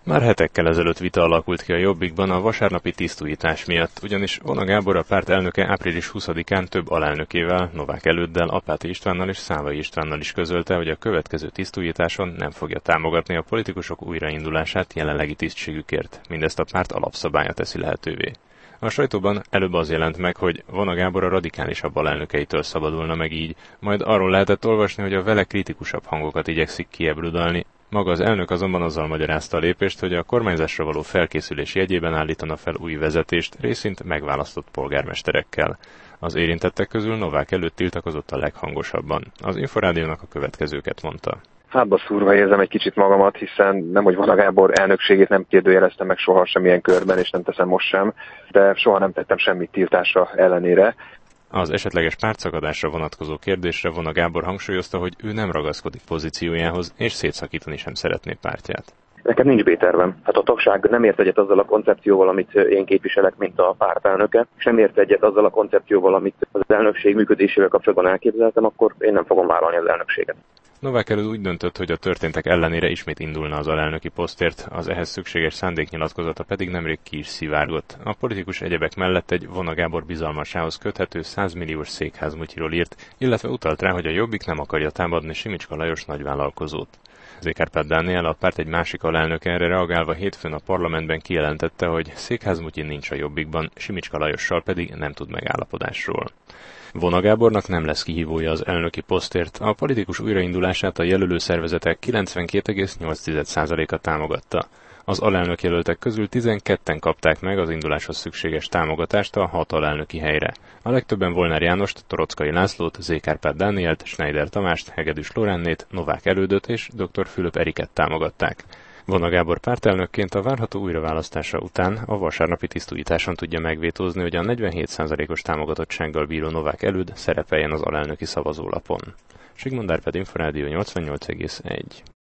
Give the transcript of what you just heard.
Már hetekkel ezelőtt vita alakult ki a Jobbikban a vasárnapi tisztújítás miatt, ugyanis Vona Gábor, a párt elnöke április 20-án több alelnökével, Novák Előddel, Apáti Istvánnal és Szávai Istvánnal is közölte, hogy a következő tisztújításon nem fogja támogatni a politikusok újraindulását jelenlegi tisztségükért. Mindezt a párt alapszabálya teszi lehetővé. A sajtóban előbb az jelent meg, hogy Vona Gábor a radikálisabb alelnökeitől szabadulna meg így, majd arról lehetett olvasni, hogy a vele kritikusabb hangokat igyekszik kiebrudalni. Maga az elnök azonban azzal magyarázta a lépést, hogy a kormányzásra való felkészülés jegyében állítana fel új vezetést, részint megválasztott polgármesterekkel. Az érintettek közül Novák Előtt tiltakozott a leghangosabban. Az Inforádiónak a következőket mondta. Hátba szúrva érzem egy kicsit magamat, hiszen nemhogy Vona Gábor elnökségét nem kérdőjeleztem meg soha semmilyen körben, és nem teszem most sem, de soha nem tettem semmit tiltásra ellenére. Az esetleges pártszakadásra vonatkozó kérdésre Vona Gábor hangsúlyozta, hogy ő nem ragaszkodik pozíciójához, és szétszakítani sem szeretné pártját. Nekem nincs B-tervem. Hát a tagság nem ért egyet azzal a koncepcióval, amit én képviselek, mint a pártelnöke, és nem ért egyet azzal a koncepcióval, amit az elnökség működésével kapcsolatban elképzeltem, akkor én nem fogom vállalni az elnökséget. Novák Előtt úgy döntött, hogy a történtek ellenére ismét indulna az alelnöki posztért, az ehhez szükséges szándéknyilatkozata pedig nemrég ki is szivárgott. A politikus egyebek mellett egy Vona Gábor bizalmasához köthető 100 milliós székházmutyiról írt, illetve utalt rá, hogy a Jobbik nem akarja támadni Simicska Lajos nagyvállalkozót. Zékárpád Dániel, a párt egy másik alelnöke, erre reagálva hétfőn a parlamentben kijelentette, hogy székházmutyin nincs a Jobbikban, Simicska Lajossal pedig nem tud megállapodásról. Vona Gábornak nem lesz kihívója az elnöki posztért, a politikus újraindulását a jelölő szervezetek 92,8%-a támogatta. Az alelnök jelöltek közül 12-en kapták meg az induláshoz szükséges támogatást a 6 alelnöki helyre. A legtöbben Volner Jánost, Toroczkai Lászlót, Zékárpád Dánielt, Schneider Tamást, Hegedűs Lorennét, Novák Elődöt és dr. Fülöp Eriket támogatták. Vona Gábor pártelnökként a várható újraválasztása után a vasárnapi tisztújításon tudja megvétózni, hogy a 47%-os támogatottsággal bíró Novák Előd szerepeljen az alelnöki szavazólapon. Sigmund Árpád, Inforádió 88,1.